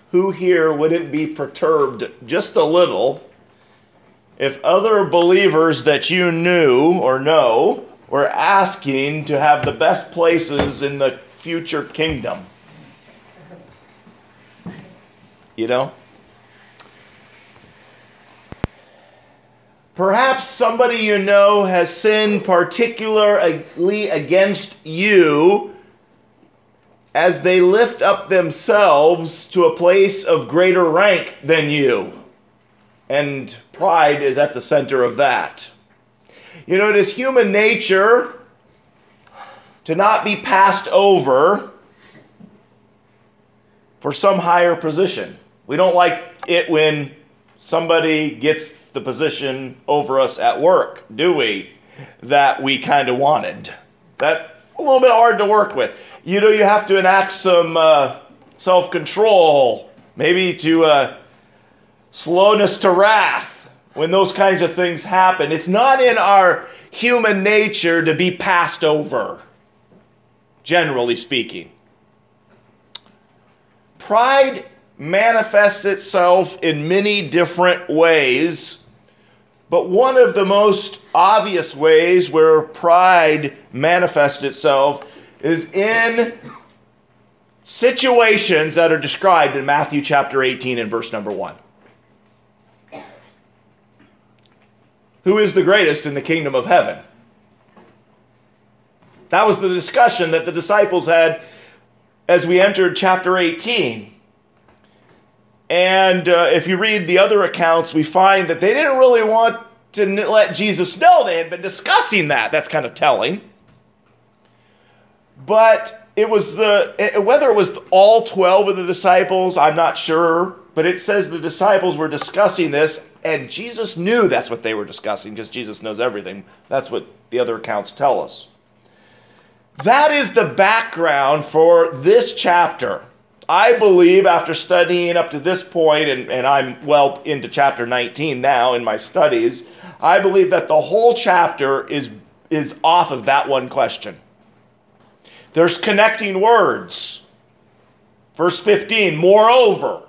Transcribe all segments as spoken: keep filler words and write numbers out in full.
who here wouldn't be perturbed just a little if other believers that you knew or know were asking to have the best places in the future kingdom? You know? Perhaps somebody you know has sinned particularly against you as they lift up themselves to a place of greater rank than you. And pride is at the center of that. You know, it is human nature to not be passed over for some higher position. We don't like it when somebody gets the position over us at work, do we? That we kind of wanted. That's a little bit hard to work with. You know, you have to enact some uh, self-control, maybe to uh, slowness to wrath when those kinds of things happen. It's not in our human nature to be passed over, generally speaking. Pride manifests itself in many different ways, but one of the most obvious ways where pride manifests itself is in situations that are described in Matthew chapter eighteen and verse number one. Who is the greatest in the kingdom of heaven? That was the discussion that the disciples had as we entered chapter eighteen. And uh, if you read the other accounts, we find that they didn't really want to let Jesus know they had been discussing that. That's kind of telling. But it was the, whether it was all twelve of the disciples, I'm not sure. But it says the disciples were discussing this, and Jesus knew that's what they were discussing, because Jesus knows everything. That's what the other accounts tell us. That is the background for this chapter. I believe, after studying up to this point, and, and I'm well into chapter nineteen now in my studies, I believe that the whole chapter is, is off of that one question. There's connecting words. Verse fifteen, moreover.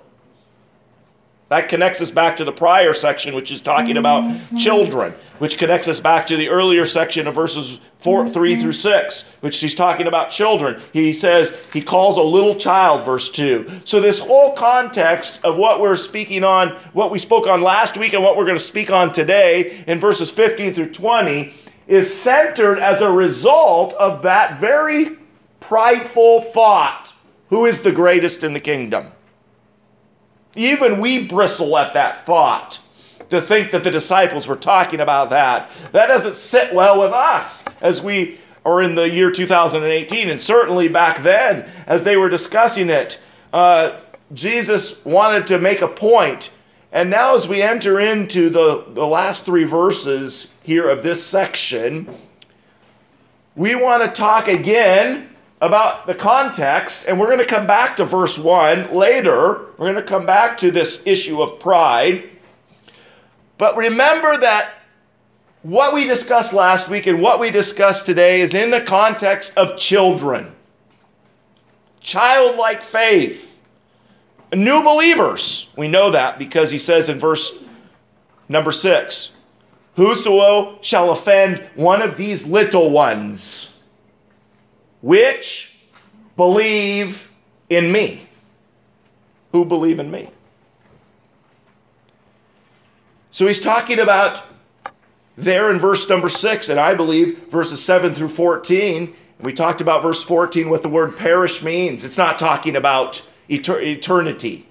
That connects us back to the prior section, which is talking about children, which connects us back to the earlier section of verses four, three through six, which he's talking about children. He says, he calls a little child, verse two. So this whole context of what we're speaking on, what we spoke on last week and what we're going to speak on today in verses fifteen through twenty is centered as a result of that very prideful thought. Who is the greatest in the kingdom? Even we bristle at that thought, to think that the disciples were talking about that. That doesn't sit well with us as we are in the year two thousand eighteen, and certainly back then as they were discussing it. Uh, Jesus wanted to make a point. And now as we enter into the, the last three verses here of this section, we want to talk again about the context, and we're going to come back to verse one later. We're going to come back to this issue of pride. But remember that what we discussed last week and what we discussed today is in the context of children. Childlike faith. New believers. We know that because he says in verse number six, whoso shall offend one of these little ones, which believe in me. Who believe in me? So he's talking about there in verse number six, and I believe verses seven through fourteen. We talked about verse fourteen, what the word perish means. It's not talking about eter- eternity.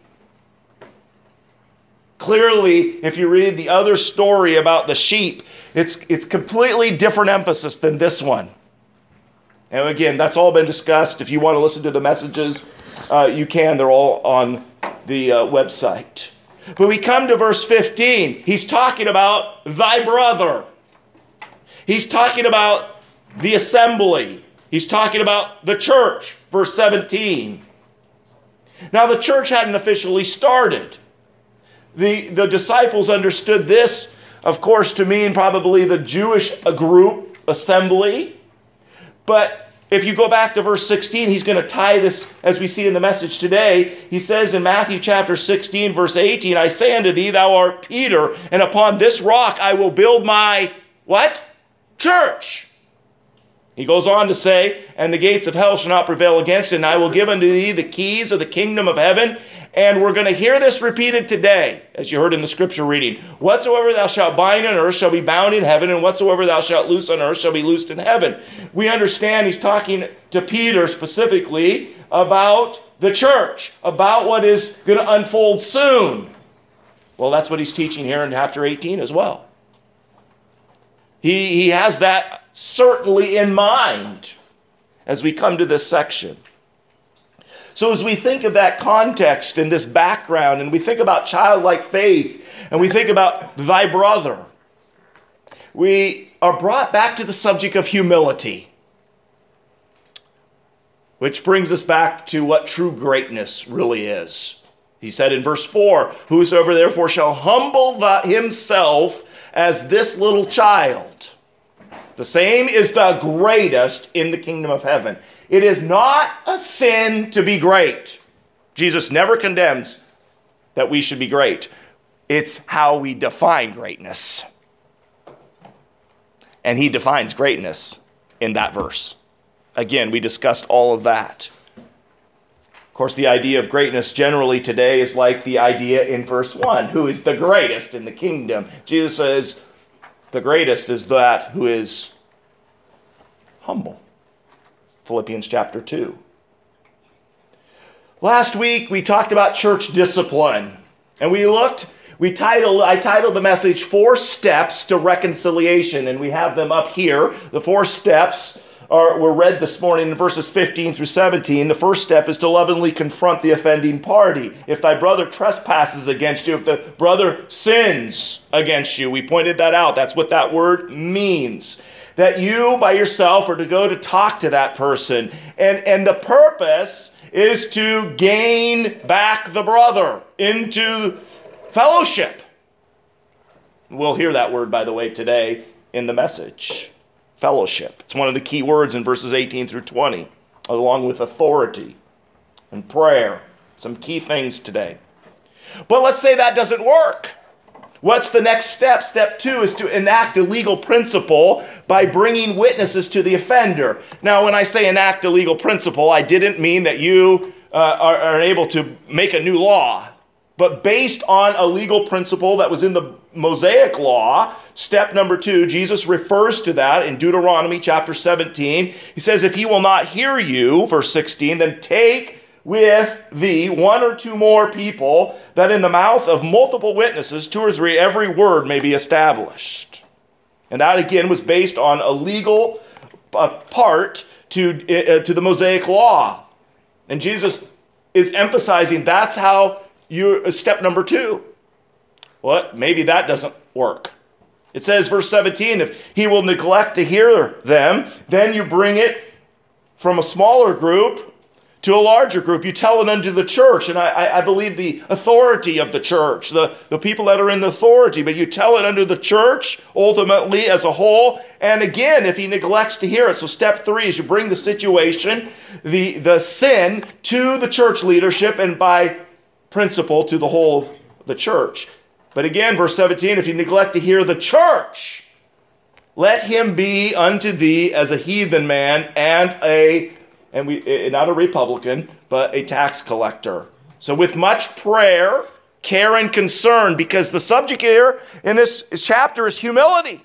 Clearly, if you read the other story about the sheep, it's, it's completely different emphasis than this one. And again, that's all been discussed. If you want to listen to the messages, uh, you can. They're all on the uh, website. But we come to verse fifteen. He's talking about thy brother. He's talking about the assembly. He's talking about the church, verse seventeen. Now, the church hadn't officially started. The, the disciples understood this, of course, to mean probably the Jewish group assembly. But If you go back to verse sixteen, he's going to tie this, as we see in the message today. He says in Matthew chapter sixteen, verse eighteen, I say unto thee, thou art Peter, and upon this rock I will build my, what? Church. He goes on to say, and the gates of hell shall not prevail against it, and I will give unto thee the keys of the kingdom of heaven. And we're going to hear this repeated today, as you heard in the scripture reading. Whatsoever thou shalt bind on earth shall be bound in heaven, and whatsoever thou shalt loose on earth shall be loosed in heaven. We understand he's talking to Peter specifically about the church, about what is going to unfold soon. Well, that's what he's teaching here in chapter eighteen as well. He, he has that certainly in mind as we come to this section. So as we think of that context and this background, and we think about childlike faith, and we think about thy brother, we are brought back to the subject of humility, which brings us back to what true greatness really is. He said in verse four, whosoever therefore shall humble the, himself as this little child, the same is the greatest in the kingdom of heaven. It is not a sin to be great. Jesus never condemns that we should be great. It's how we define greatness. And he defines greatness in that verse. Again, we discussed all of that. Of course, the idea of greatness generally today is like the idea in verse one. Who is the greatest in the kingdom? Jesus says the greatest is that who is humble. Philippians chapter two. Last week we talked about church discipline, and we looked, we titled, I titled the message Four Steps to Reconciliation, and we have them up here. The four steps are were read this morning in verses fifteen through seventeen. The first step is to lovingly confront the offending party. If thy brother trespasses against you, if the brother sins against you, we pointed that out. That's what that word means. That you by yourself are to go to talk to that person. And, and the purpose is to gain back the brother into fellowship. We'll hear that word, by the way, today in the message. Fellowship. It's one of the key words in verses eighteen through twenty, along with authority and prayer. Some key things today. But let's say that doesn't work. What's the next step? Step two is to enact a legal principle by bringing witnesses to the offender. Now, when I say enact a legal principle, I didn't mean that you uh, are, are able to make a new law. But based on a legal principle that was in the Mosaic law, step number two, Jesus refers to that in Deuteronomy chapter seventeen. He says, if he will not hear you, verse sixteen, then take with thee one or two more people, that in the mouth of multiple witnesses, two or three, every word may be established. And that again was based on a legal uh, part to, uh, to the Mosaic law. And Jesus is emphasizing that's how you, uh, step number two. Well, maybe that doesn't work. It says, verse seventeen, if he will neglect to hear them, then you bring it from a smaller group to a larger group. You tell it unto the church, and I, I believe the authority of the church, the, the people that are in the authority, but you tell it unto the church ultimately as a whole. And again, if he neglects to hear it, so step three is you bring the situation, the, the sin to the church leadership, and by principle to the whole of the church. But again, verse seventeen, if you neglect to hear the church, let him be unto thee as a heathen man and a And we, not a Republican, but a tax collector. So with much prayer, care, and concern, because the subject here in this chapter is humility.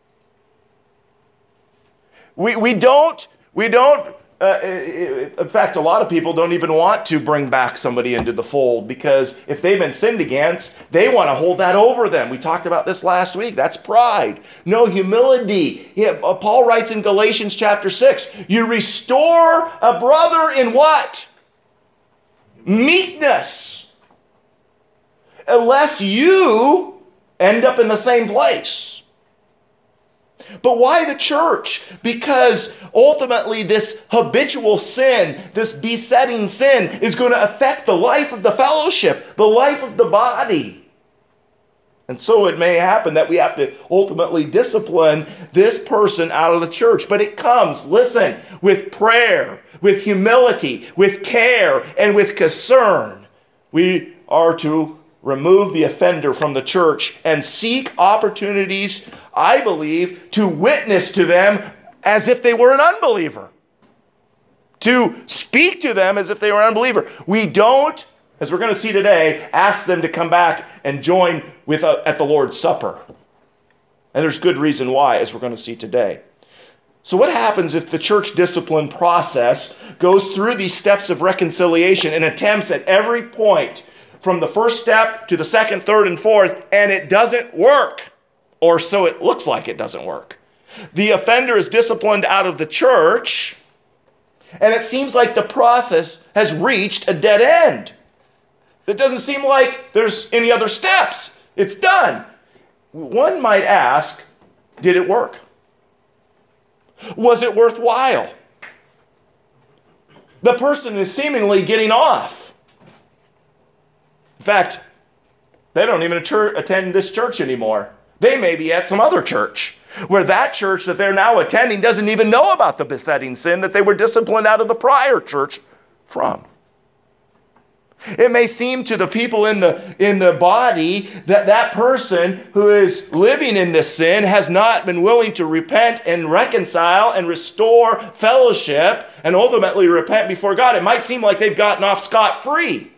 We, we don't, we don't, uh, in fact, a lot of people don't even want to bring back somebody into the fold, because if they've been sinned against, they want to hold that over them. We talked about this last week. That's pride. No, humility. Yeah, Paul writes in Galatians chapter six, you restore a brother in what? Meekness. Unless you end up in the same place. But why the church? Because ultimately this habitual sin, this besetting sin, is going to affect the life of the fellowship, the life of the body. And so it may happen that we have to ultimately discipline this person out of the church. But it comes, listen, with prayer, with humility, with care, and with concern. We are to remove the offender from the church and seek opportunities, I believe, to witness to them as if they were an unbeliever. To speak to them as if they were an unbeliever. We don't, as we're going to see today, ask them to come back and join with uh, at the Lord's Supper. And there's good reason why, as we're going to see today. So what happens if the church discipline process goes through these steps of reconciliation and attempts at every point from the first step to the second, third, and fourth, and it doesn't work? Or so it looks like it doesn't work. The offender is disciplined out of the church, and it seems like the process has reached a dead end. It doesn't seem like there's any other steps. It's done. One might ask, did it work? Was it worthwhile? The person is seemingly getting off. In fact, they don't even attend this church anymore. They may be at some other church, where that church that they're now attending doesn't even know about the besetting sin that they were disciplined out of the prior church from. It may seem to the people in the, in the body that that person who is living in this sin has not been willing to repent and reconcile and restore fellowship and ultimately repent before God. It might seem like they've gotten off scot-free.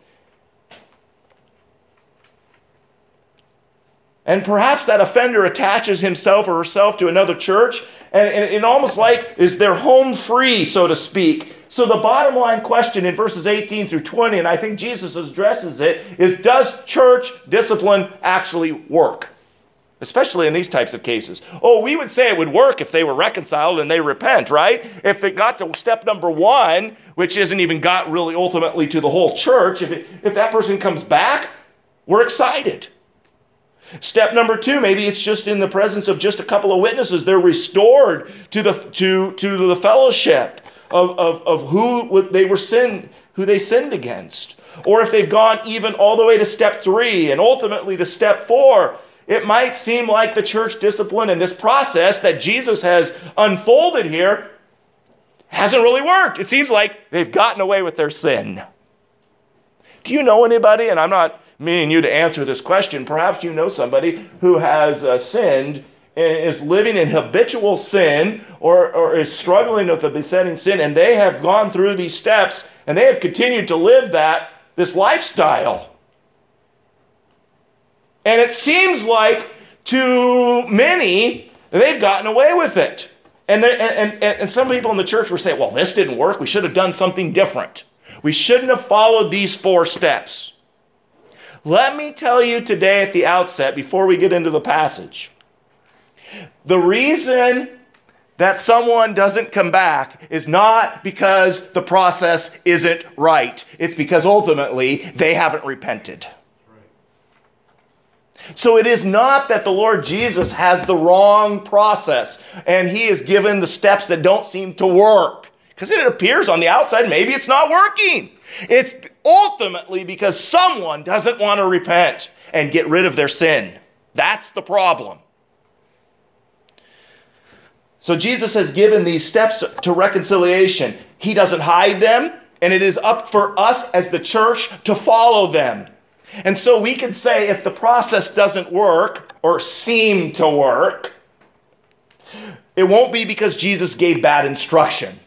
And perhaps that offender attaches himself or herself to another church, and it almost like is their home free, so to speak. So the bottom line question in verses eighteen through twenty, and I think Jesus addresses it, is does church discipline actually work? Especially in these types of cases. Oh, we would say it would work if they were reconciled and they repent, right? If it got to step number one, which isn't even got really ultimately to the whole church, if, it, if that person comes back, we're excited. Step number two, maybe it's just in the presence of just a couple of witnesses. They're restored to the to, to the fellowship of, of, of who they were sinned, who they sinned against. Or if they've gone even all the way to step three and ultimately to step four, it might seem like the church discipline and this process that Jesus has unfolded here hasn't really worked. It seems like they've gotten away with their sin. Do you know anybody, and I'm not meaning you to answer this question, perhaps you know somebody who has uh, sinned and is living in habitual sin or, or is struggling with a besetting sin, and they have gone through these steps and they have continued to live that, this lifestyle. And it seems like to many, they've gotten away with it. And, and, and, and some people in the church will say, well, this didn't work. We should have done something different. We shouldn't have followed these four steps. Let me tell you today at the outset, before we get into the passage, the reason that someone doesn't come back is not because the process isn't right. It's because ultimately they haven't repented. So it is not that the Lord Jesus has the wrong process and he is given the steps that don't seem to work. Because it appears on the outside, maybe it's not working. It's ultimately because someone doesn't want to repent and get rid of their sin. That's the problem. So Jesus has given these steps to, to reconciliation. He doesn't hide them, and it is up for us as the church to follow them. And so we can say if the process doesn't work or seem to work, it won't be because Jesus gave bad instruction.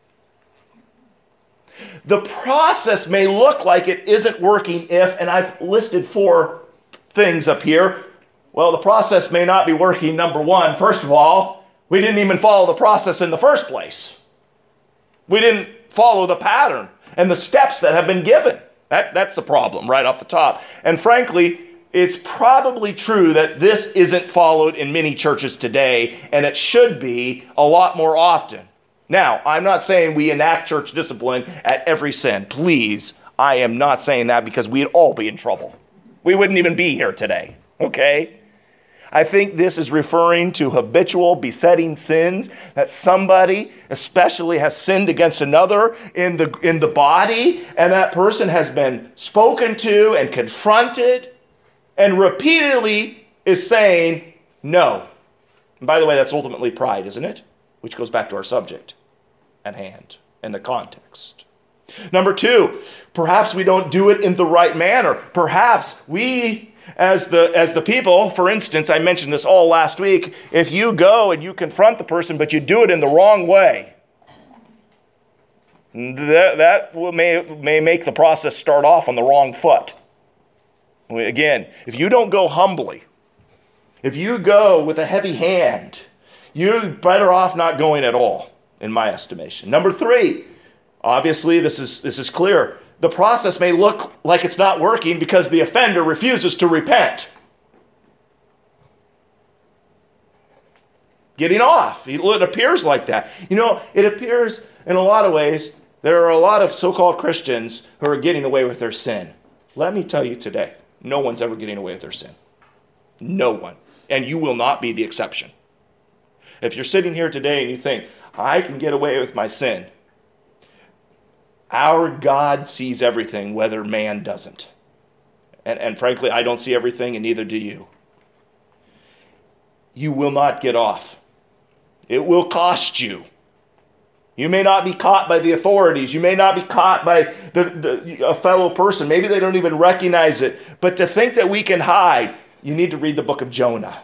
The process may look like it isn't working if, and I've listed four things up here. Well, the process may not be working, number one. First of all, we didn't even follow the process in the first place. We didn't follow the pattern and the steps that have been given. That, that's the problem right off the top. And frankly, it's probably true that this isn't followed in many churches today, and it should be a lot more often. Now, I'm not saying we enact church discipline at every sin. Please, I am not saying that because we'd all be in trouble. We wouldn't even be here today, okay? I think this is referring to habitual besetting sins that somebody especially has sinned against another in the, in the body, and that person has been spoken to and confronted and repeatedly is saying no. And by the way, that's ultimately pride, isn't it? Which goes back to our subject at hand and the context. Number two, perhaps we don't do it in the right manner. Perhaps we, as the as the people, for instance, I mentioned this all last week, if you go and you confront the person, but you do it in the wrong way, that, that may, may make the process start off on the wrong foot. Again, if you don't go humbly, if you go with a heavy hand, you're better off not going at all, in my estimation. Number three, obviously this is this is clear. The process may look like it's not working because the offender refuses to repent. Getting off. It appears like that. You know, it appears in a lot of ways there are a lot of so-called Christians who are getting away with their sin. Let me tell you today, no one's ever getting away with their sin. No one. And you will not be the exception. If you're sitting here today and you think, I can get away with my sin, our God sees everything, whether man doesn't. And, and frankly, I don't see everything, and neither do you. You will not get off. It will cost you. You may not be caught by the authorities. You may not be caught by the, the, a fellow person. Maybe they don't even recognize it. But to think that we can hide, you need to read the book of Jonah.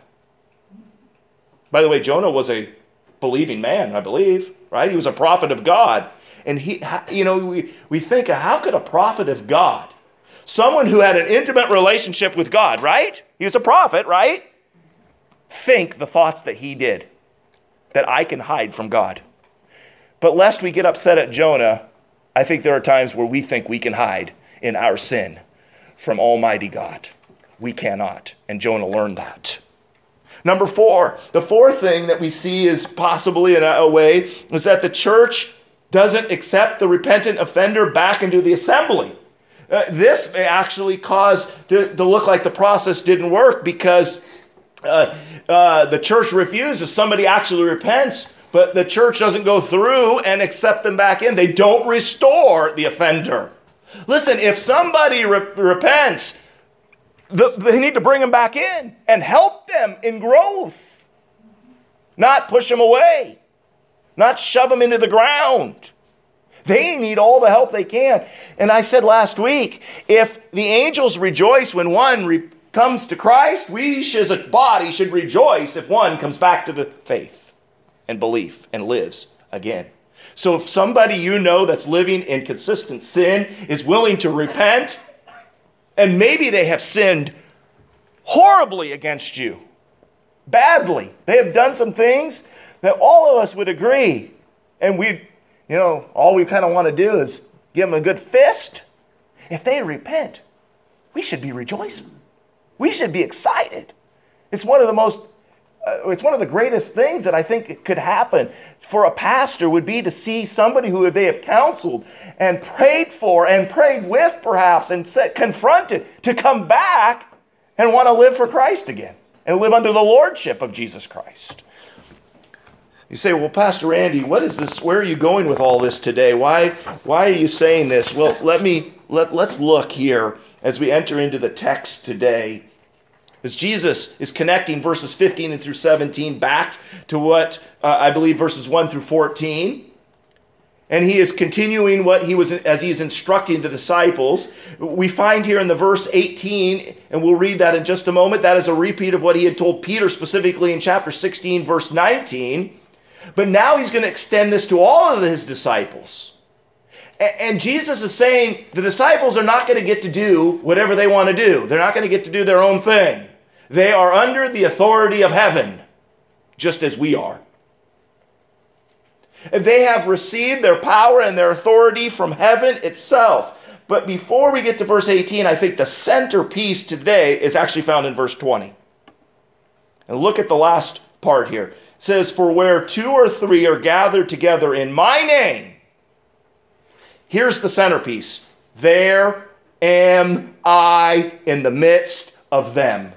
By the way, Jonah was a believing man, I believe, right? He was a prophet of God. And he, you know, we, we think, how could a prophet of God, someone who had an intimate relationship with God, right? He was a prophet, right? Think the thoughts that he did, that I can hide from God. But lest we get upset at Jonah, I think there are times where we think we can hide in our sin from Almighty God. We cannot. And Jonah learned that. Number four, the fourth thing that we see is possibly in a way is that the church doesn't accept the repentant offender back into the assembly. Uh, this may actually cause to, to look like the process didn't work because uh, uh, the church refuses. Somebody actually repents, but the church doesn't go through and accept them back in. They don't restore the offender. Listen, if somebody re- repents, the, they need to bring them back in and help them in growth, not push them away. Not shove them into the ground. They need all the help they can. And I said last week, if the angels rejoice when one re- comes to Christ, we as a body should rejoice if one comes back to the faith and belief and lives again. So if somebody you know that's living in consistent sin is willing to repent, and maybe they have sinned horribly against you, badly, they have done some things that all of us would agree, and we, you know, all we kind of want to do is give them a good fist. If they repent, we should be rejoicing. We should be excited. It's one of the most, uh, it's one of the greatest things that I think could happen for a pastor would be to see somebody who they have counseled and prayed for and prayed with perhaps and set, confronted to come back and want to live for Christ again and live under the lordship of Jesus Christ. You say, well, Pastor Andy, what is this? Where are you going with all this today? Why, why are you saying this? Well, let me, let, let's look here as we enter into the text today. As Jesus is connecting verses fifteen and through seventeen back to what uh, I believe verses one through fourteen. And he is continuing what he was, as he is instructing the disciples. We find here in the verse eighteen, and we'll read that in just a moment, that is a repeat of what he had told Peter specifically in chapter sixteen, verse nineteen. But now he's going to extend this to all of his disciples. And Jesus is saying the disciples are not going to get to do whatever they want to do. They're not going to get to do their own thing. They are under the authority of heaven, just as we are. And they have received their power and their authority from heaven itself. But before we get to verse eighteen, I think the centerpiece today is actually found in verse twenty. And look at the last part here. It says, for where two or three are gathered together in my name, here's the centerpiece. There am I in the midst of them.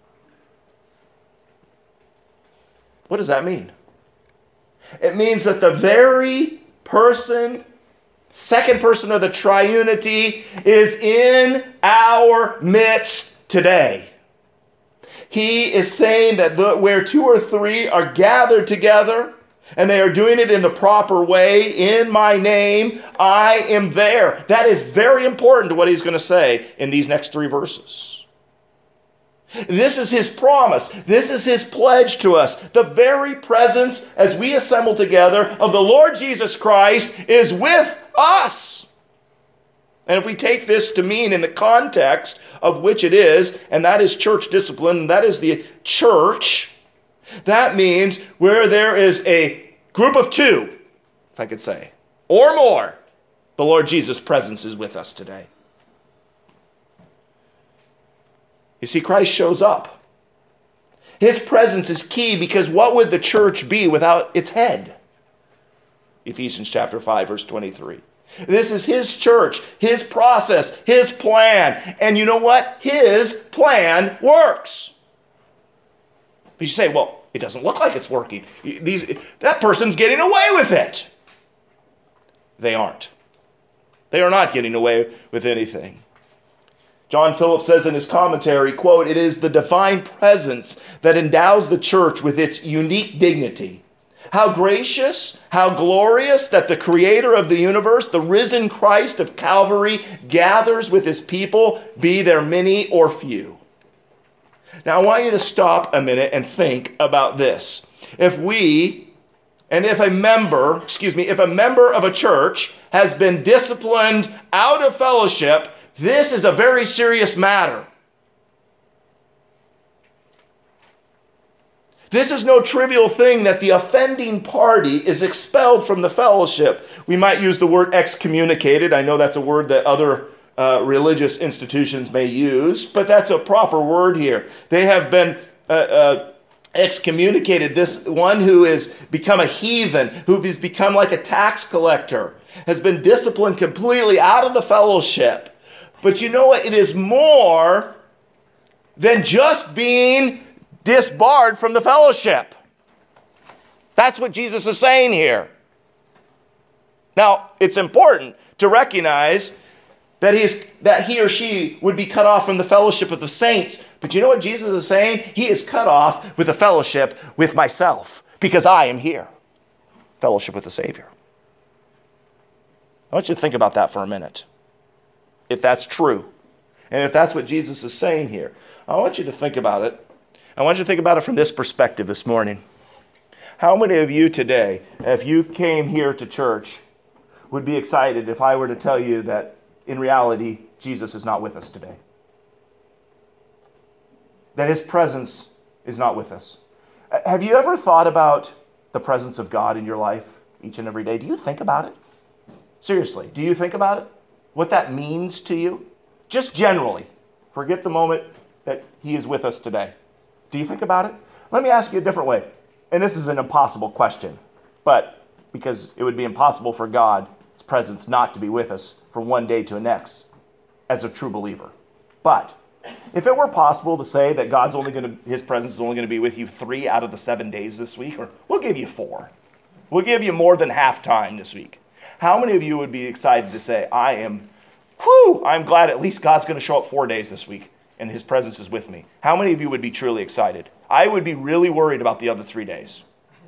What does that mean? It means that the very person, second person of the triunity, is in our midst today. He is saying that the, where two or three are gathered together, and they are doing it in the proper way, in my name, I am there. That is very important to what he's going to say in these next three verses. This is his promise. This is his pledge to us. The very presence, as we assemble together, of the Lord Jesus Christ is with us. And if we take this to mean in the context of which it is, and that is church discipline, and that is the church, that means where there is a group of two, if I could say, or more, the Lord Jesus' presence is with us today. You see, Christ shows up. His presence is key because what would the church be without its head? Ephesians chapter five, verse twenty-three. This is his church, his process, his plan. And you know what? His plan works. But you say, well, it doesn't look like it's working. These, that person's getting away with it. They aren't. They are not getting away with anything. John Phillips says in his commentary, quote, "It is the divine presence that endows the church with its unique dignity. How gracious, how glorious that the creator of the universe, the risen Christ of Calvary, gathers with his people, be there many or few." Now, I want you to stop a minute and think about this. If we, and if a member, excuse me, if a member of a church has been disciplined out of fellowship, this is a very serious matter. This is no trivial thing that the offending party is expelled from the fellowship. We might use the word excommunicated. I know that's a word that other uh, religious institutions may use, but that's a proper word here. They have been uh, uh, excommunicated. This one who has become a heathen, who has become like a tax collector, has been disciplined completely out of the fellowship. But you know what? It is more than just being disbarred from the fellowship. That's what Jesus is saying here. Now, it's important to recognize that he, is, that he or she would be cut off from the fellowship of the saints. But you know what Jesus is saying? He is cut off with a fellowship with myself because I am here. Fellowship with the Savior. I want you to think about that for a minute. If that's true, and if that's what Jesus is saying here, I want you to think about it. I want you to think about it from this perspective this morning. How many of you today, if you came here to church, would be excited if I were to tell you that in reality, Jesus is not with us today? That his presence is not with us. Have you ever thought about the presence of God in your life each and every day? Do you think about it? Seriously, do you think about it? What that means to you? Just generally. Forget the moment that he is with us today. Do you think about it? Let me ask you a different way. And this is an impossible question, but because it would be impossible for God's presence not to be with us from one day to the next as a true believer. But if it were possible to say that God's only going to, his presence is only going to be with you three out of the seven days this week, or we'll give you four. We'll give you more than half time this week. How many of you would be excited to say, I am, whew, I'm glad at least God's going to show up four days this week and his presence is with me? How many of you would be truly excited? I would be really worried about the other three days.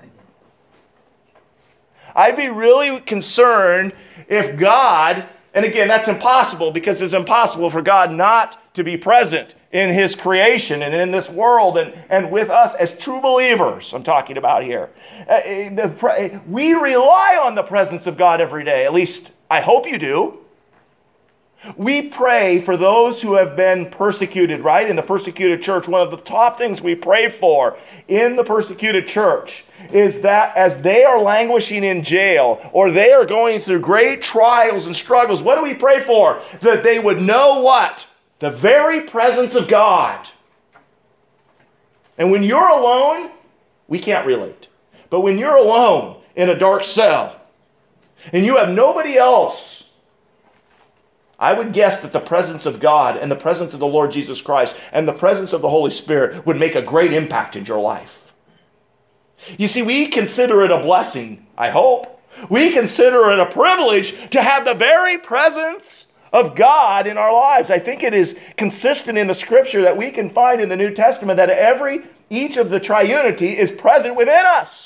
I'd be really concerned if God, and again, that's impossible because it's impossible for God not to be present in his creation and in this world and, and with us as true believers, I'm talking about here. Uh, the, we rely on the presence of God every day, at least I hope you do. We pray for those who have been persecuted, right? In the persecuted church, one of the top things we pray for in the persecuted church is that as they are languishing in jail or they are going through great trials and struggles, what do we pray for? That they would know what? The very presence of God. And when you're alone, we can't relate. But when you're alone in a dark cell and you have nobody else, I would guess that the presence of God and the presence of the Lord Jesus Christ and the presence of the Holy Spirit would make a great impact in your life. You see, we consider it a blessing, I hope. We consider it a privilege to have the very presence of God in our lives. I think it is consistent in the scripture that we can find in the New Testament that every, each of the triunity is present within us.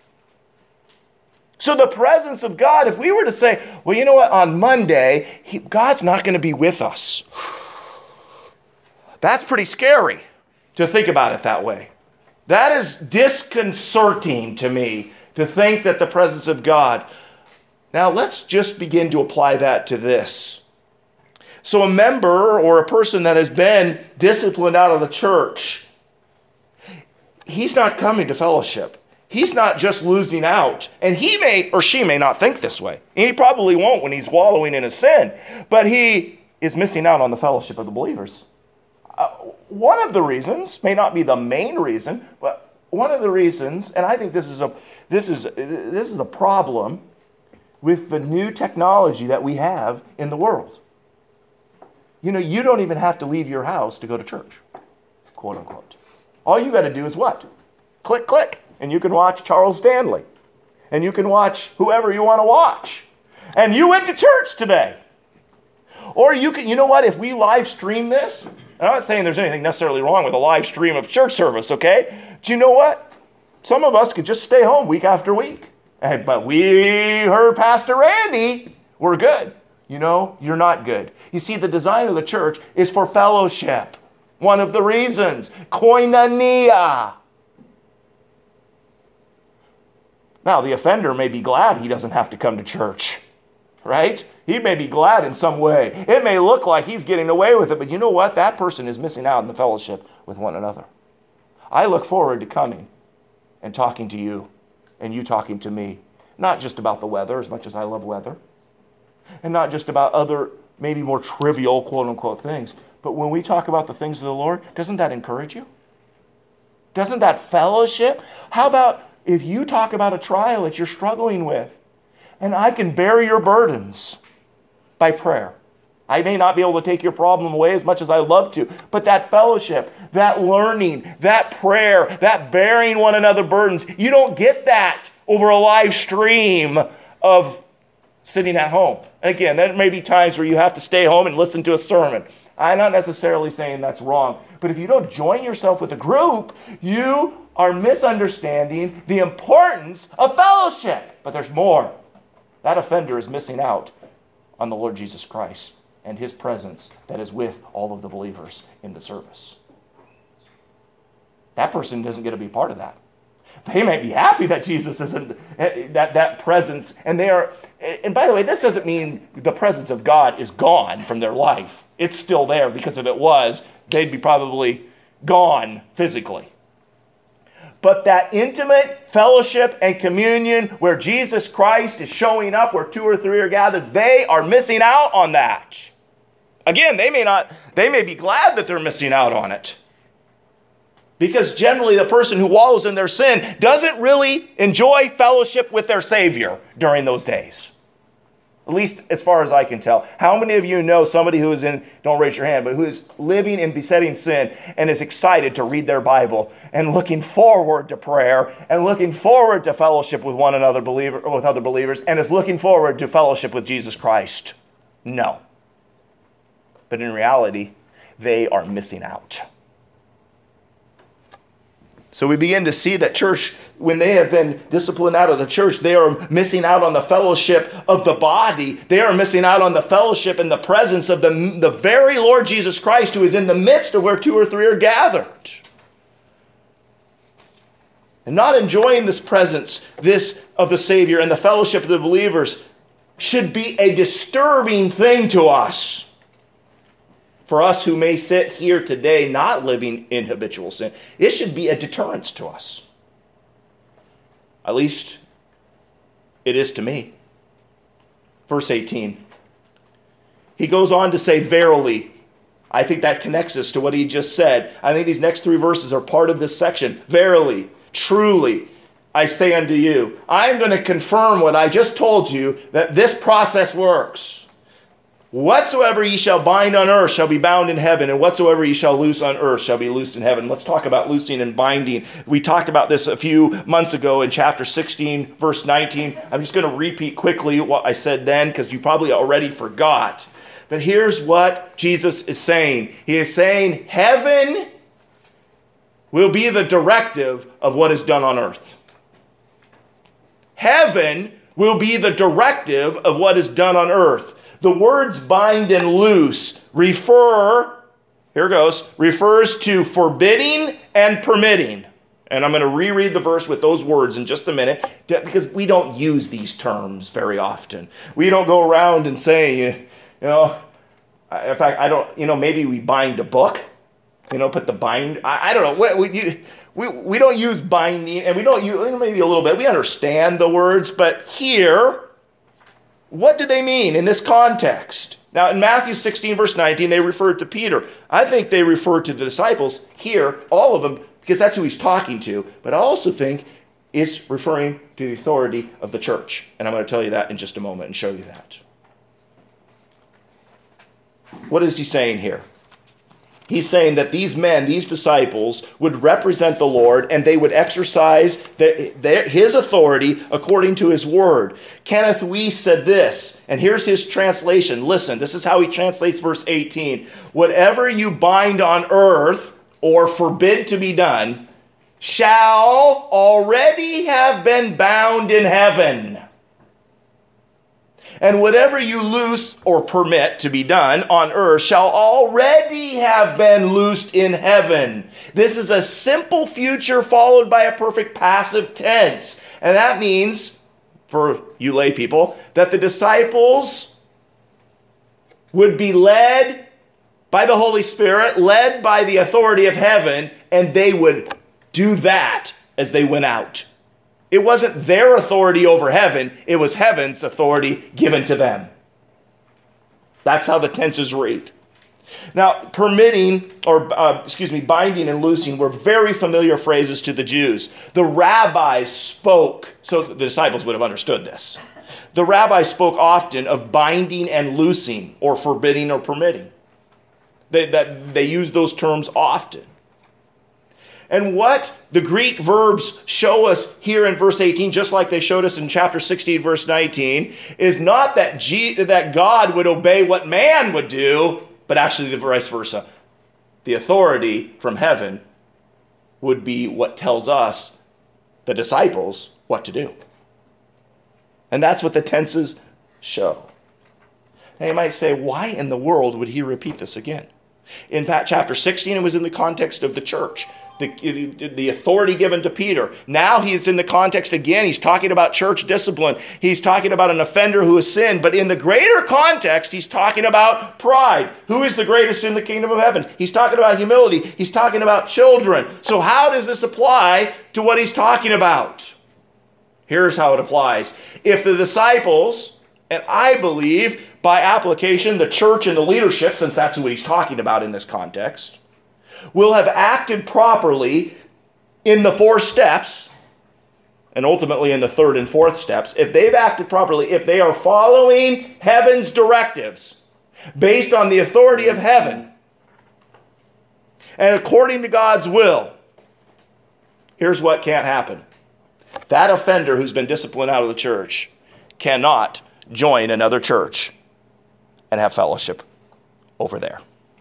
So the presence of God, if we were to say, well, you know what, on Monday, he, God's not going to be with us. That's pretty scary to think about it that way. That is disconcerting to me to think that the presence of God. Now let's just begin to apply that to this. So a member or a person that has been disciplined out of the church, he's not coming to fellowship. He's not just losing out. And he may or she may not think this way. And he probably won't when he's wallowing in his sin. But he is missing out on the fellowship of the believers. Uh, one of the reasons, may not be the main reason, but one of the reasons, and I think this is a this is this is a problem with the new technology that we have in the world. You know, you don't even have to leave your house to go to church, quote unquote. All you got to do is what? Click, click. And you can watch Charles Stanley. And you can watch whoever you want to watch. And you went to church today. Or you can, you know what, if we live stream this, I'm not saying there's anything necessarily wrong with a live stream of church service, okay? But you know what? Some of us could just stay home week after week. And, but we heard Pastor Randy, we're good. You know, you're not good. You see, the design of the church is for fellowship. One of the reasons, koinonia. Now, the offender may be glad he doesn't have to come to church, right? He may be glad in some way. It may look like he's getting away with it, but you know what? That person is missing out on the fellowship with one another. I look forward to coming and talking to you and you talking to me, not just about the weather as much as I love weather, and not just about other maybe more trivial quote-unquote things, but when we talk about the things of the Lord, doesn't that encourage you? Doesn't that fellowship? How about if you talk about a trial that you're struggling with, and I can bear your burdens by prayer. I may not be able to take your problem away as much as I love to, but that fellowship, that learning, that prayer, that bearing one another burdens, you don't get that over a live stream of sitting at home. And again, there may be times where you have to stay home and listen to a sermon. I'm not necessarily saying that's wrong, but if you don't join yourself with a group, you are misunderstanding the importance of fellowship. But there's more. That offender is missing out on the Lord Jesus Christ and his presence that is with all of the believers in the service. That person doesn't get to be part of that. They may be happy that Jesus isn't, that, that presence, and they are, and by the way, this doesn't mean the presence of God is gone from their life. It's still there, because if it was, they'd be probably gone physically. But that intimate fellowship and communion where Jesus Christ is showing up, where two or three are gathered, they are missing out on that. Again, they may not, they may be glad that they're missing out on it. Because generally the person who wallows in their sin doesn't really enjoy fellowship with their Savior during those days. At least as far as I can tell. How many of you know somebody who is in, don't raise your hand, but who is living in besetting sin and is excited to read their Bible and looking forward to prayer and looking forward to fellowship with one another, believer, with other believers, and is looking forward to fellowship with Jesus Christ? No. But in reality, they are missing out. So we begin to see that church, when they have been disciplined out of the church, they are missing out on the fellowship of the body. They are missing out on the fellowship and the presence of the, the very Lord Jesus Christ, who is in the midst of where two or three are gathered. And not enjoying this presence, this of the Savior and the fellowship of the believers, should be a disturbing thing to us. For us who may sit here today not living in habitual sin, it should be a deterrence to us. At least it is to me. Verse eighteen. He goes on to say, verily. I think that connects us to what he just said. I think these next three verses are part of this section. Verily, truly, I say unto you, I'm going to confirm what I just told you, that this process works. Whatsoever ye shall bind on earth shall be bound in heaven, and whatsoever ye shall loose on earth shall be loosed in heaven. Let's talk about loosing and binding. We talked about this a few months ago in chapter sixteen, verse nineteen. I'm just going to repeat quickly what I said then, because you probably already forgot. But here's what Jesus is saying. He is saying heaven will be the directive of what is done on earth. Heaven will be the directive of what is done on earth. The words bind and loose refer, here goes, refers to forbidding and permitting. And I'm going to reread the verse with those words in just a minute, because we don't use these terms very often. We don't go around and say, you know, in fact, I don't, you know, maybe we bind a book, you know, put the bind, I, I don't know. We, we, we, we don't use binding, and we don't use, maybe a little bit, we understand the words, but here, what do they mean in this context? Now, in Matthew sixteen, verse nineteen, they referred to Peter. I think they referred to the disciples here, all of them, because that's who he's talking to. But I also think it's referring to the authority of the church. And I'm going to tell you that in just a moment and show you that. What is he saying here? He's saying that these men, these disciples, would represent the Lord, and they would exercise the, their, his authority according to his word. Kenneth Weiss said this, and here's his translation. Listen, this is how he translates verse eighteen. Whatever you bind on earth or forbid to be done shall already have been bound in heaven. And whatever you loose or permit to be done on earth shall already have been loosed in heaven. This is a simple future followed by a perfect passive tense. And that means, for you lay people, that the disciples would be led by the Holy Spirit, led by the authority of heaven, and they would do that as they went out. It wasn't their authority over heaven. It was heaven's authority given to them. That's how the tenses read. Now, permitting, or uh, excuse me, binding and loosing were very familiar phrases to the Jews. The rabbis spoke, so the disciples would have understood this. The rabbis spoke often of binding and loosing, or forbidding or permitting. They, that, they used those terms often. And what the Greek verbs show us here in verse eighteen, just like they showed us in chapter sixteen, verse nineteen, is not that, G- that God would obey what man would do, but actually the vice versa. The authority from heaven would be what tells us, the disciples, what to do. And that's what the tenses show. Now you might say, why in the world would he repeat this again? In chapter sixteen, it was in the context of the church. The, the authority given to Peter. Now he's in the context again. He's talking about church discipline. He's talking about an offender who has sinned. But in the greater context, he's talking about pride. Who is the greatest in the kingdom of heaven? He's talking about humility. He's talking about children. So how does this apply to what he's talking about? Here's how it applies. If the disciples, and I believe by application the church and the leadership, since that's what he's talking about in this context, will have acted properly in the four steps, and ultimately in the third and fourth steps, if they've acted properly, if they are following heaven's directives based on the authority of heaven and according to God's will, here's what can't happen. That offender who's been disciplined out of the church cannot join another church and have fellowship over there.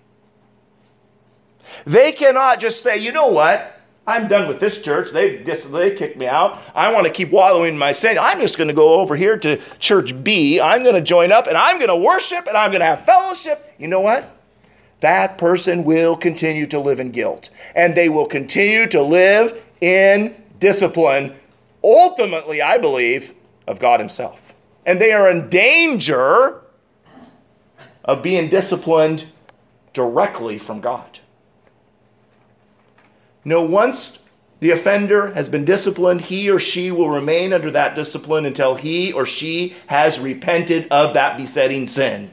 They cannot just say, you know what? I'm done with this church. They've just, they kicked me out. I want to keep wallowing in my sin. I'm just going to go over here to church B. I'm going to join up and I'm going to worship and I'm going to have fellowship. You know what? That person will continue to live in guilt. And they will continue to live in discipline, ultimately, I believe, of God himself. And they are in danger of being disciplined directly from God. No, once the offender has been disciplined, he or she will remain under that discipline until he or she has repented of that besetting sin.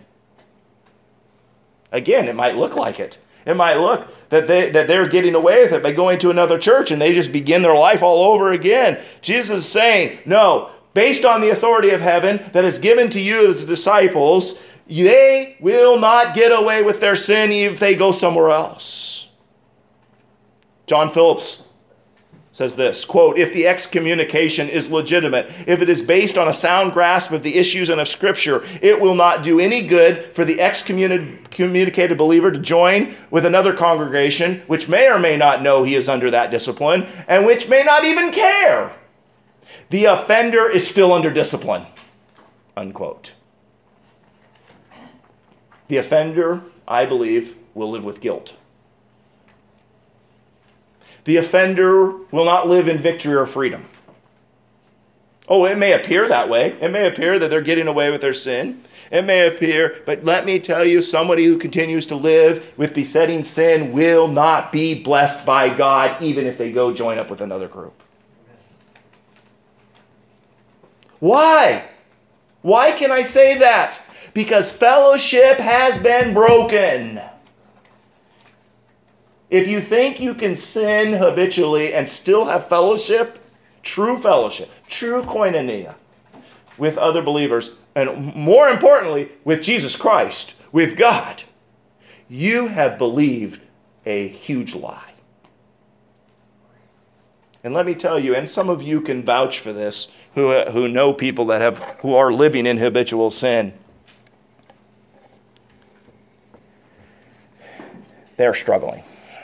Again, it might look like it. It might look that, they, that they're getting away with it by going to another church and they just begin their life all over again. Jesus is saying, no, based on the authority of heaven that is given to you as the disciples, they will not get away with their sin even if they go somewhere else. John Phillips says this, quote, if the excommunication is legitimate, if it is based on a sound grasp of the issues and of Scripture, it will not do any good for the excommunicated believer to join with another congregation, which may or may not know he is under that discipline, and which may not even care. The offender is still under discipline, unquote. The offender, I believe, will live with guilt. The offender will not live in victory or freedom. Oh, it may appear that way. It may appear that they're getting away with their sin. It may appear, but let me tell you, somebody who continues to live with besetting sin will not be blessed by God, even if they go join up with another group. Why? Why can I say that? Because fellowship has been broken. If you think you can sin habitually and still have fellowship, true fellowship, true koinonia with other believers, and more importantly, with Jesus Christ, with God, you have believed a huge lie. And let me tell you, and some of you can vouch for this, who, who know people that have who are living in habitual sin. They're struggling.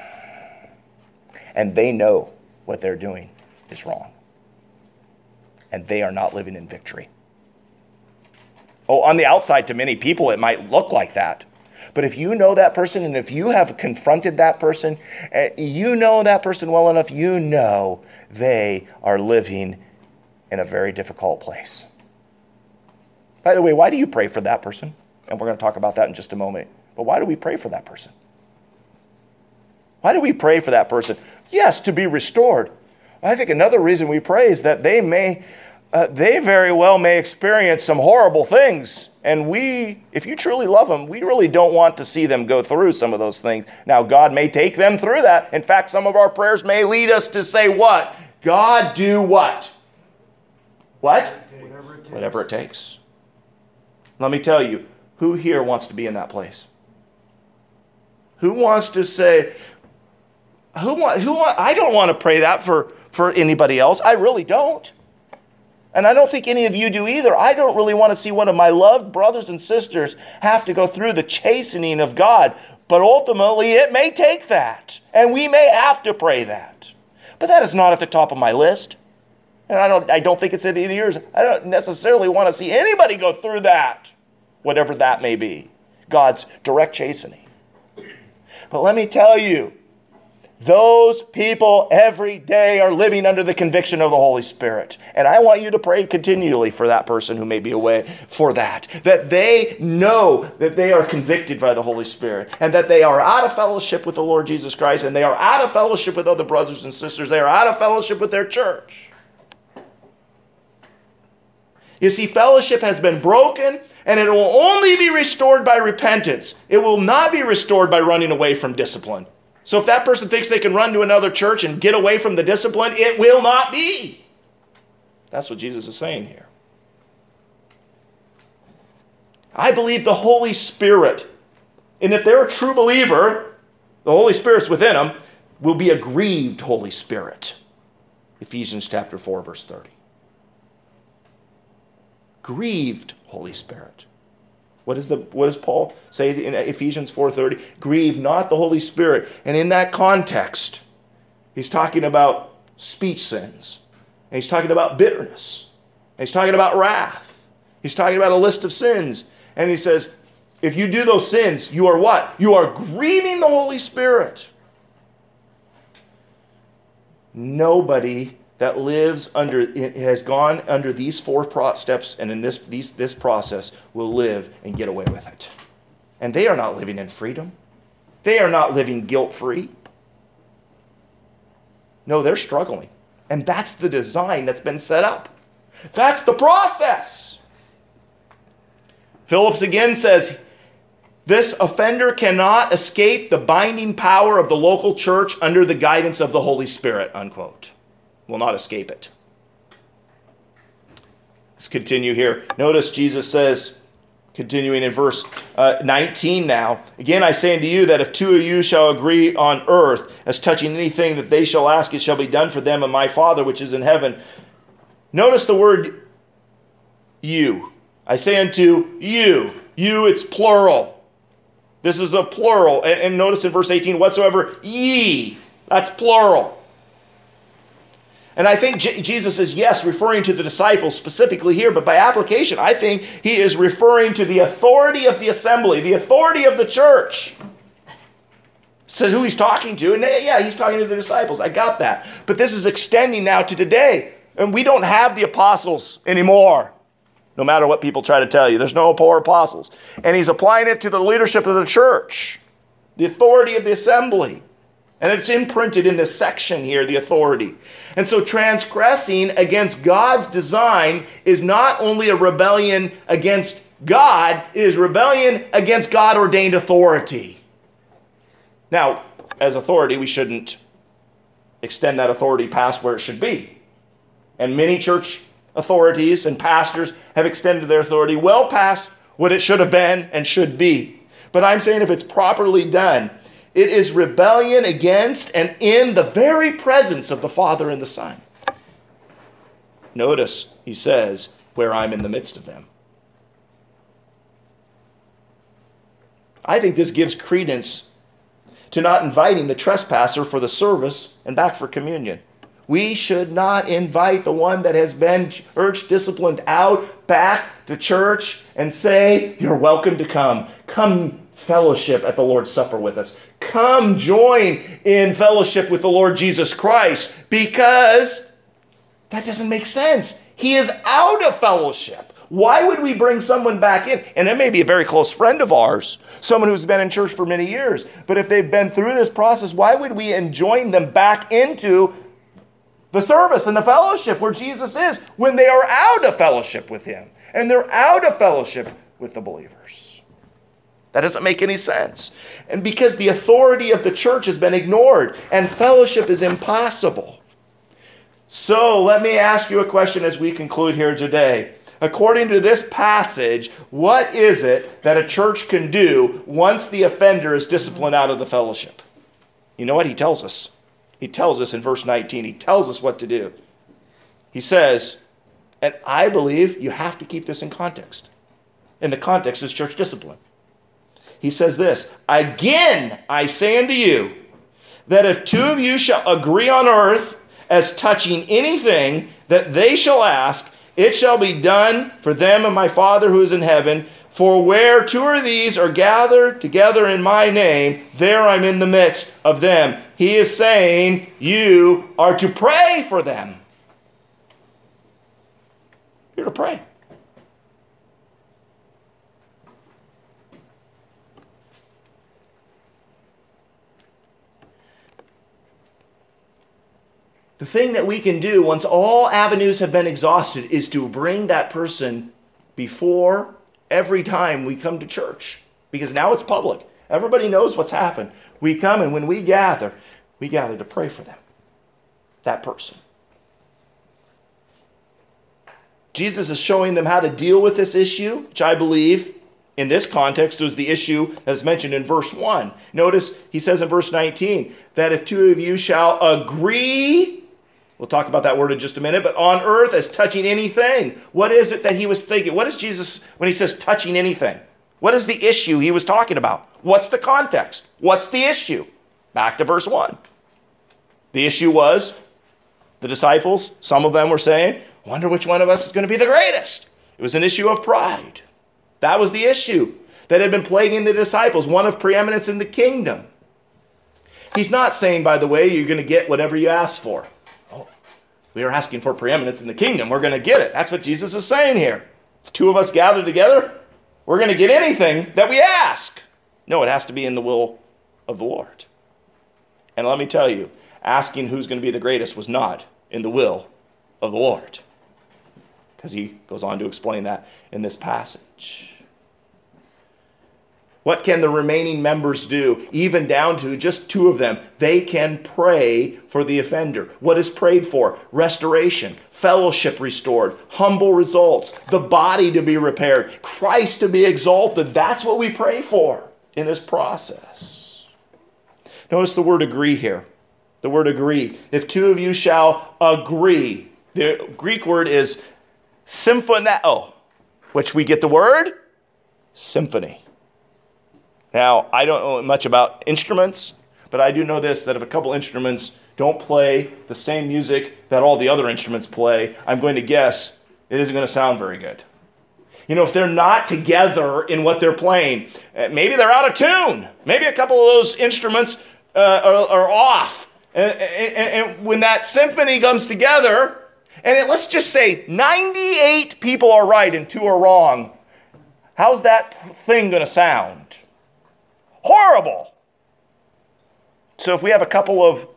And they know what they're doing is wrong. And they are not living in victory. Oh, on the outside, to many people, it might look like that. But if you know that person, and if you have confronted that person, you know that person well enough, you know they are living in a very difficult place. By the way, why do you pray for that person? And we're going to talk about that in just a moment. But why do we pray for that person? Why do we pray for that person? Yes, to be restored. I think another reason we pray is that they may, uh, they very well may experience some horrible things. And we, if you truly love them, we really don't want to see them go through some of those things. Now, God may take them through that. In fact, some of our prayers may lead us to say what? God, do what? What? Whatever it takes. Whatever it takes. Let me tell you, who here wants to be in that place? Who wants to say, who want, who want, I don't want to pray that for, for anybody else. I really don't. And I don't think any of you do either. I don't really want to see one of my loved brothers and sisters have to go through the chastening of God. But ultimately, it may take that. And we may have to pray that. But that is not at the top of my list. And I don't, I don't think it's in any yours. I don't necessarily want to see anybody go through that, whatever that may be. God's direct chastening. But let me tell you, those people every day are living under the conviction of the Holy Spirit. And I want you to pray continually for that person who may be away for that. That they know that they are convicted by the Holy Spirit. And that they are out of fellowship with the Lord Jesus Christ. And they are out of fellowship with other brothers and sisters. They are out of fellowship with their church. You see, fellowship has been broken. And it will only be restored by repentance. It will not be restored by running away from discipline. So if that person thinks they can run to another church and get away from the discipline, it will not be. That's what Jesus is saying here. I believe the Holy Spirit, and if they're a true believer, the Holy Spirit's within them, will be a grieved Holy Spirit. Ephesians chapter four, verse thirty. Grieved Holy Spirit. What, is the, what does Paul say in Ephesians four thirty? Grieve not the Holy Spirit. And in that context, he's talking about speech sins. And he's talking about bitterness. And he's talking about wrath. He's talking about a list of sins. And he says, if you do those sins, you are what? You are grieving the Holy Spirit. Nobody that lives under, it has gone under these four pro- steps and in this, these, this process will live and get away with it. And they are not living in freedom. They are not living guilt-free. No, they're struggling. And that's the design that's been set up. That's the process. Phillips again says, this offender cannot escape the binding power of the local church under the guidance of the Holy Spirit, unquote. Will not escape it. Let's continue here. Notice Jesus says, Continuing in verse uh, nineteen now. Again, I say unto you that if two of you shall agree on earth as touching anything that they shall ask, it shall be done for them of my Father which is in heaven. Notice the word you. I say unto you. You, it's plural. This is a plural. And, and notice in verse eighteen, whatsoever ye. That's plural. And I think J- Jesus is, yes, referring to the disciples specifically here, but by application, I think he is referring to the authority of the assembly, the authority of the church. Says who he's talking to, and yeah, he's talking to the disciples. I got that. But this is extending now to today, and we don't have the apostles anymore, no matter what people try to tell you. There's no poor apostles. And he's applying it to the leadership of the church, the authority of the assembly. And it's imprinted in this section here, the authority. And so transgressing against God's design is not only a rebellion against God, it is rebellion against God-ordained authority. Now, as authority, we shouldn't extend that authority past where it should be. And many church authorities and pastors have extended their authority well past what it should have been and should be. But I'm saying if it's properly done, it is rebellion against and in the very presence of the Father and the Son. Notice, he says, where I'm in the midst of them. I think this gives credence to not inviting the trespasser for the service and back for communion. We should not invite the one that has been church disciplined out back to church and say, you're welcome to come. Come fellowship at the Lord's Supper with us. Come join in fellowship with the Lord Jesus Christ, because that doesn't make sense. He is out of fellowship. Why would we bring someone back in? And it may be a very close friend of ours, someone who's been in church for many years. But if they've been through this process, why would we enjoin them back into the service and the fellowship where Jesus is when they are out of fellowship with him and they're out of fellowship with the believers? That doesn't make any sense. And because the authority of the church has been ignored and fellowship is impossible. So let me ask you a question as we conclude here today. According to this passage, what is it that a church can do once the offender is disciplined out of the fellowship? You know what? He tells us. He tells us in verse nineteen. He tells us what to do. He says, and I believe you have to keep this in context. And the context is church discipline. He says this, again I say unto you, that if two of you shall agree on earth as touching anything that they shall ask, it shall be done for them of my Father who is in heaven. For where two or these are gathered together in my name, there I'm in the midst of them. He is saying you are to pray for them. You're to pray. The thing that we can do once all avenues have been exhausted is to bring that person before every time we come to church. Because now it's public. Everybody knows what's happened. We come, and when we gather, we gather to pray for them. That person. Jesus is showing them how to deal with this issue, which I believe in this context was the issue that is mentioned in verse one. Notice he says in verse nineteen that if two of you shall agree, we'll talk about that word in just a minute, but on earth as touching anything. What is it that he was thinking? What is Jesus when he says touching anything? What is the issue he was talking about? What's the context? What's the issue? Back to verse one. The issue was the disciples, some of them were saying, I wonder which one of us is going to be the greatest. It was an issue of pride. That was the issue that had been plaguing the disciples, one of preeminence in the kingdom. He's not saying, by the way, you're going to get whatever you ask for. Oh, we are asking for preeminence in the kingdom. We're going to get it. That's what Jesus is saying here. If two of us gather together, we're going to get anything that we ask. No, it has to be in the will of the Lord. And let me tell you, asking who's going to be the greatest was not in the will of the Lord. Because he goes on to explain that in this passage. What can the remaining members do? Even down to just two of them. They can pray for the offender. What is prayed for? Restoration, fellowship restored, humble results, the body to be repaired, Christ to be exalted. That's what we pray for in this process. Notice the word agree here. The word agree. If two of you shall agree. The Greek word is symphoneo, which we get the word symphony. Now, I don't know much about instruments, but I do know this, that if a couple instruments don't play the same music that all the other instruments play, I'm going to guess it isn't going to sound very good. You know, if they're not together in what they're playing, maybe they're out of tune. Maybe a couple of those instruments uh, are, are off. And, and, and when that symphony comes together, and it, let's just say ninety-eight people are right and two are wrong, how's that thing going to sound? Horrible. So if we have a couple of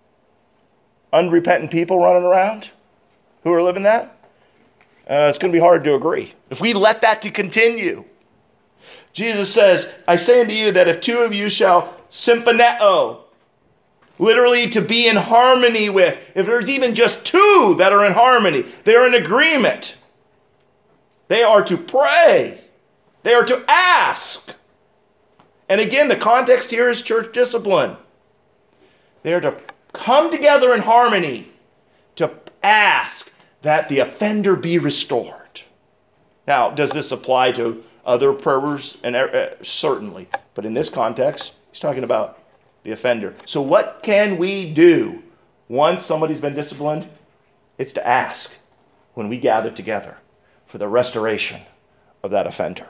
unrepentant people running around who are living that, uh, it's going to be hard to agree. If we let that to continue. Jesus says, I say unto you that if two of you shall symphoneo, literally to be in harmony with, if there's even just two that are in harmony, they're in agreement. They are to pray. They are to ask. And again, the context here is church discipline. They are to come together in harmony to ask that the offender be restored. Now, does this apply to other prayers? And uh, certainly. But in this context, he's talking about the offender. So what can we do once somebody's been disciplined? It's to ask when we gather together for the restoration of that offender.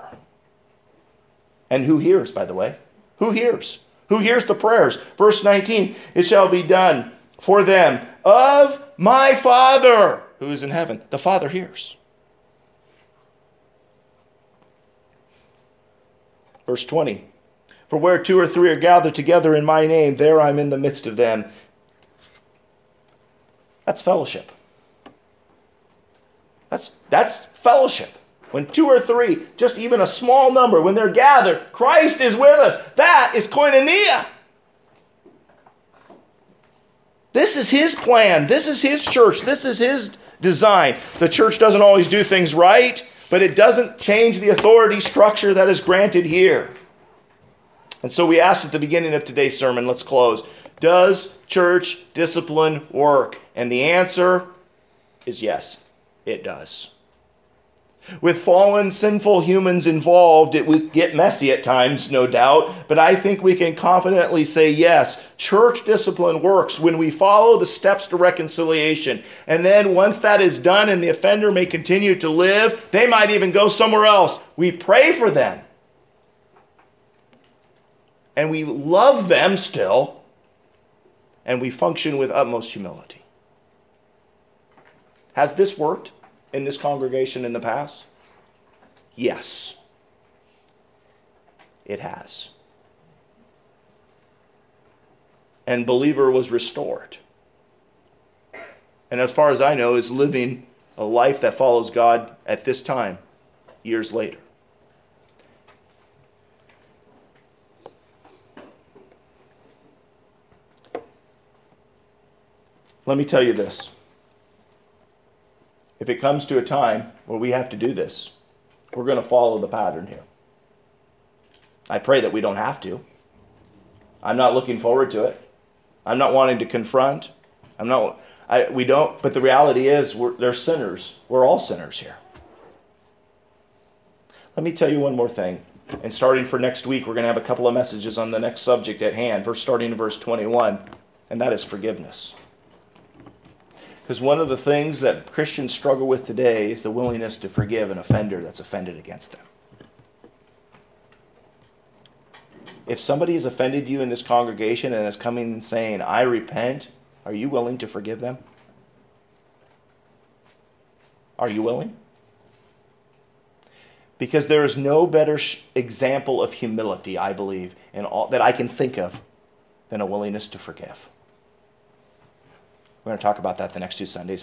And who hears, by the way? Who hears? Who hears the prayers? Verse nineteen, it shall be done for them of my Father who is in heaven. The Father hears. Verse twenty, for where two or three are gathered together in my name, there I'm in the midst of them. That's fellowship. That's, that's fellowship. When two or three, just even a small number, when they're gathered, Christ is with us. That is koinonia. This is his plan. This is his church. This is his design. The church doesn't always do things right, but it doesn't change the authority structure that is granted here. And so we asked at the beginning of today's sermon, let's close, does church discipline work? And the answer is yes, it does. With fallen, sinful humans involved, it would get messy at times, no doubt, but I think we can confidently say yes, church discipline works when we follow the steps to reconciliation. And then once that is done and the offender may continue to live, they might even go somewhere else. We pray for them. And we love them still, and we function with utmost humility. Has this worked in this congregation in the past? Yes, it has. And believer was restored. And as far as I know, is living a life that follows God at this time, years later. Let me tell you this. If it comes to a time where we have to do this, we're going to follow the pattern here. I pray that we don't have to. I'm not looking forward to it. I'm not wanting to confront. I'm not. I, we don't. But the reality is, we're, they're sinners. We're all sinners here. Let me tell you one more thing. And starting for next week, we're going to have a couple of messages on the next subject at hand. First, starting in verse twenty-one, and that is forgiveness. Because one of the things that Christians struggle with today is the willingness to forgive an offender that's offended against them. If somebody has offended you in this congregation and is coming and saying, I repent, are you willing to forgive them? Are you willing? Because there is no better sh- example of humility, I believe, in all that I can think of than a willingness to forgive. We're going to talk about that the next two Sundays.